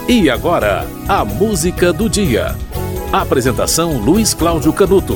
E agora, a música do dia. Apresentação Luiz Cláudio Canuto.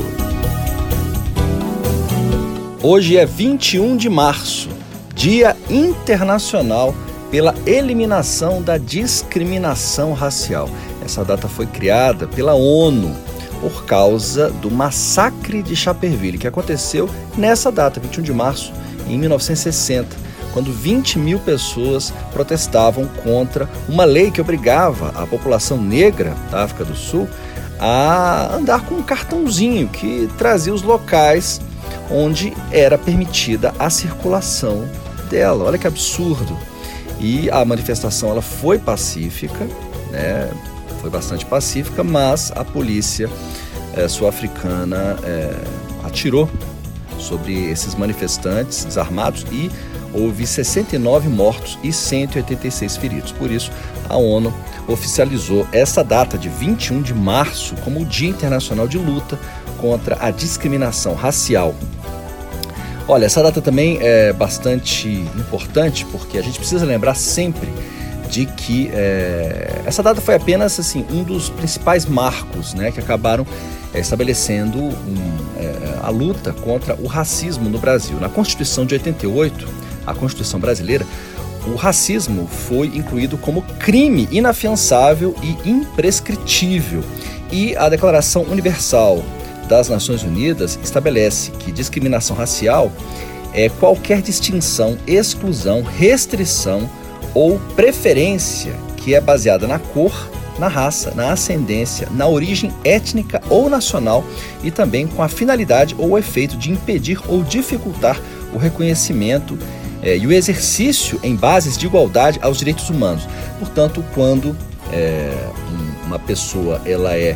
Hoje é 21 de março, Dia Internacional pela Eliminação da Discriminação Racial. Essa data foi criada pela ONU por causa do massacre de Sharpeville, que aconteceu nessa data, 21 de março, em 1960, quando 20 mil pessoas protestavam contra uma lei que obrigava a população negra da África do Sul a andar com um cartãozinho que trazia os locais onde era permitida a circulação dela. Olha que absurdo. E a manifestação ela foi pacífica, né? Foi bastante pacífica, mas a polícia sul-africana atirou sobre esses manifestantes desarmados e houve 69 mortos e 186 feridos. Por isso, a ONU oficializou essa data de 21 de março como o Dia Internacional de Luta contra a Discriminação Racial. Olha, essa data também é bastante importante porque a gente precisa lembrar sempre de que essa data foi apenas assim, um dos principais marcos, né, que acabaram estabelecendo a luta contra o racismo no Brasil. Na Constituição de 88, a Constituição brasileira, o racismo foi incluído como crime inafiançável e imprescritível. E a Declaração Universal das Nações Unidas estabelece que discriminação racial é qualquer distinção, exclusão, restrição ou preferência que é baseada na cor, na raça, na ascendência, na origem étnica ou nacional e também com a finalidade ou o efeito de impedir ou dificultar o reconhecimento e o exercício em bases de igualdade aos direitos humanos. Portanto, quando uma pessoa ela é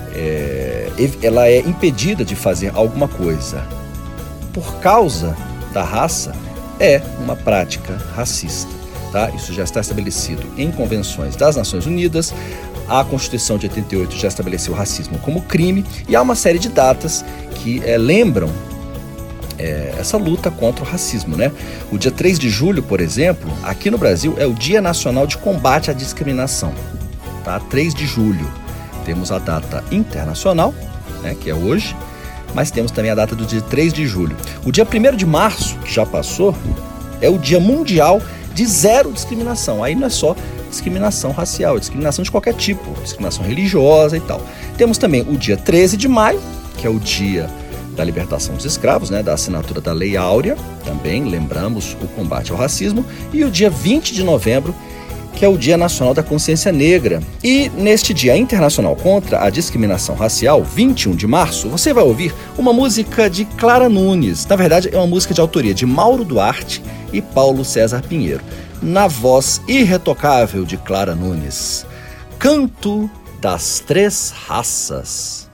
impedida de fazer alguma coisa por causa da raça, é uma prática racista. Tá? Isso já está estabelecido em convenções das Nações Unidas. A Constituição de 88 já estabeleceu o racismo como crime e há uma série de datas que lembram essa luta contra o racismo, né? O dia 3 de julho, por exemplo, aqui no Brasil é o Dia Nacional de Combate à Discriminação. Tá? 3 de julho. Temos a data internacional, né, que é hoje, mas temos também a data do dia 3 de julho. O dia 1º de março, que já passou, é o Dia Mundial de Zero Discriminação. Aí não é só discriminação racial, é discriminação de qualquer tipo, discriminação religiosa e tal. Temos também o dia 13 de maio, que é o dia da libertação dos escravos, né, da assinatura da Lei Áurea, também lembramos o combate ao racismo, e o dia 20 de novembro, que é o Dia Nacional da Consciência Negra. E neste Dia Internacional contra a Discriminação Racial, 21 de março, você vai ouvir uma música de Clara Nunes. Na verdade, é uma música de autoria de Mauro Duarte e Paulo César Pinheiro, na voz irretocável de Clara Nunes. Canto das Três Raças.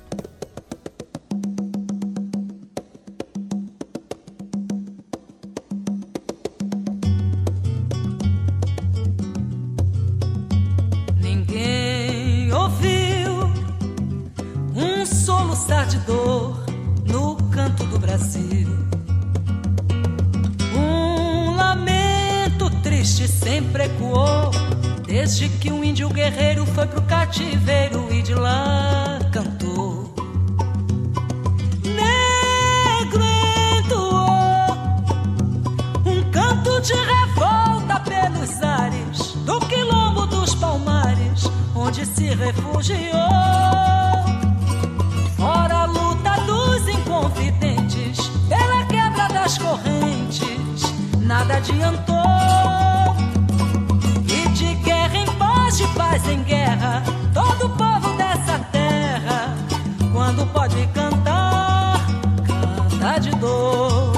Ninguém ouviu um soluçar de dor no canto do Brasil. Um lamento triste sempre ecoou desde que um índio guerreiro foi pro cativeiro e de lá cantou. Negro entoou um canto de revolta pelos ares do quilombo dos Palmares, onde se refugiou. Fora a luta dos inconfidentes pela quebra das correntes, nada adiantou. E de guerra em paz, de paz em guerra, todo o povo dessa terra, quando pode cantar, canta de dor.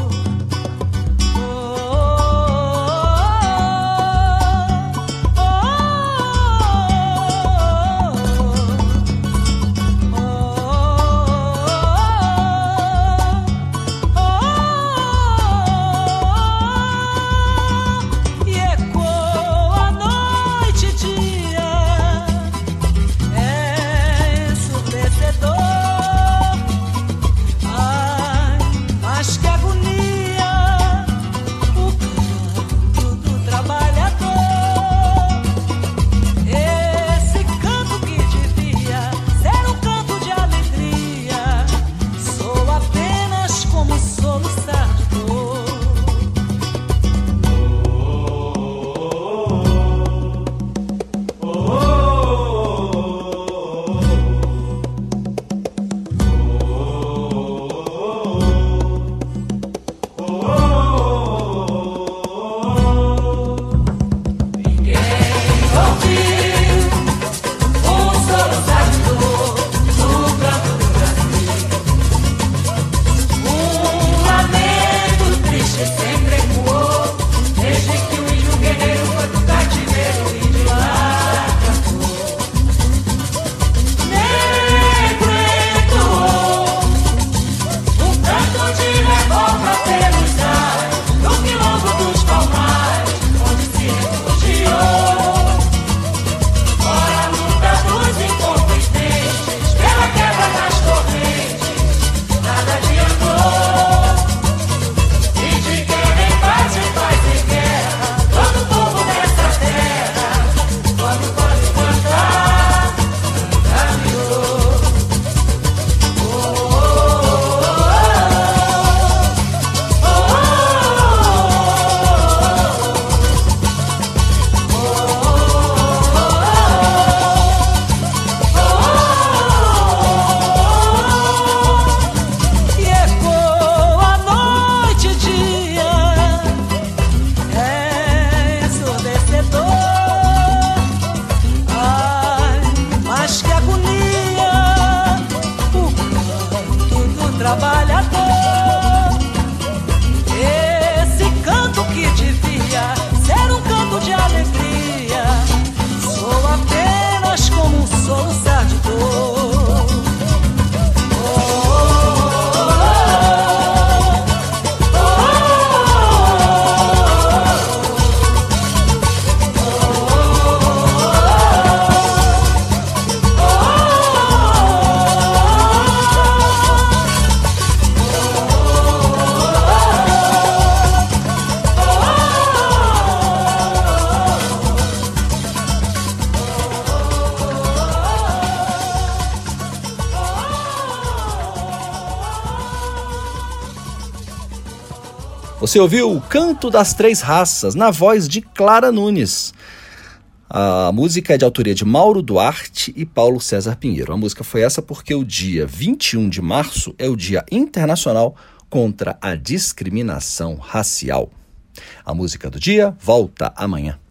Você ouviu o Canto das Três Raças, na voz de Clara Nunes. A música é de autoria de Mauro Duarte e Paulo César Pinheiro. A música foi essa porque o dia 21 de março é o Dia Internacional contra a Discriminação Racial. A música do dia volta amanhã.